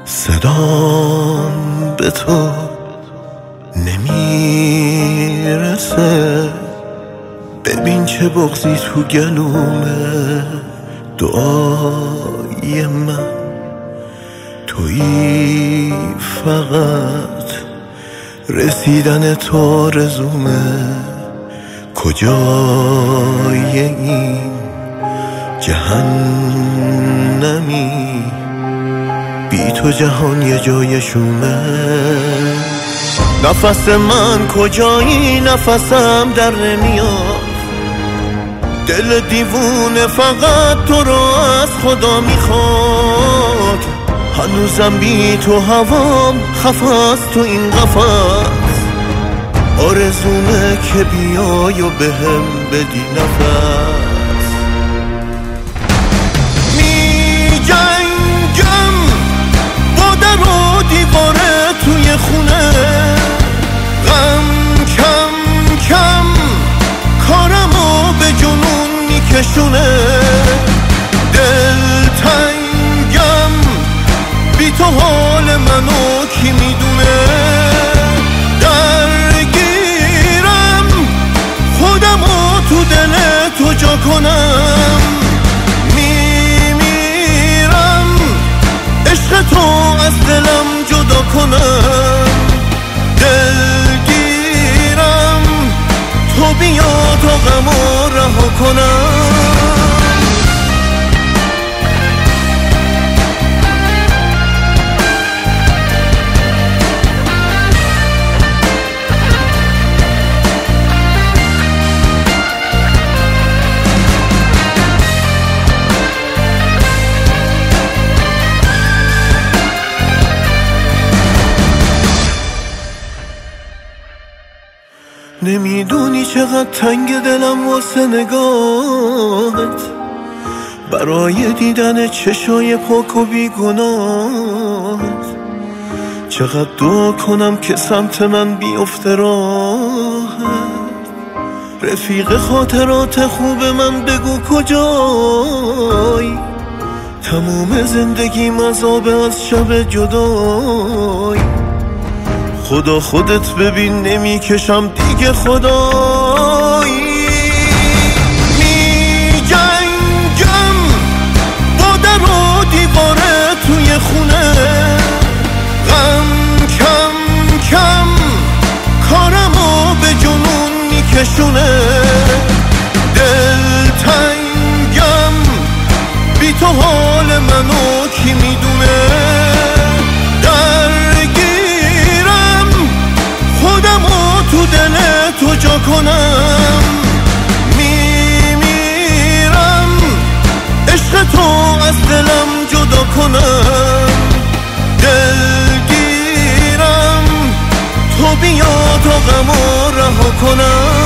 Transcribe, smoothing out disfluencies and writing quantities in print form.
صدام به تو نمیرسه، ببین چه بغضی تو گلومه. دعای من تویی، فقط رسیدن تو آرزومه. کجای این جهنمی، بی تو جهان یه جای شومه. نفس من کجایی، نفسم در نمیاد. دل دیوونه فقط تو رو از خدا میخواد. هنوزم بی تو هوام خفاست تو این قفس. آرزومه که بیای و بهم بدی نفس. می جنگم با در و دیواره توی خونه، غم کم کم کارمو به جنون میکشونه. دل تنگم بی تو حال منو کی میدونه. درگیرم خودمو تو دل تو جا کنم. میمیرم عشق تو از دلم جدا کنم. دلگیرم تو بیا تا غمو رها کنم. نمیدونی چقدر تنگ دلم واسه نگاهت، برای دیدن چشای پاک و بیگناهت. چقدر دعا کنم که سمت من بیفته راهت. رفیق خاطرات خوب من بگو کجایی. تموم زندگیم عذاب از شب جدایی. خدا خودت ببین نمیکشم دیگه خدایی. می جنگم با در و دیواره توی خونه، غم کم کم کارمو به جنون میکشونه. دل تنگم بی تو حال منو کی میدونه. تو دل تو جا کنم. میمیرم عشق تو از دلم جدا کنم. دلگیرم تو بیا تا غمو رها کنم.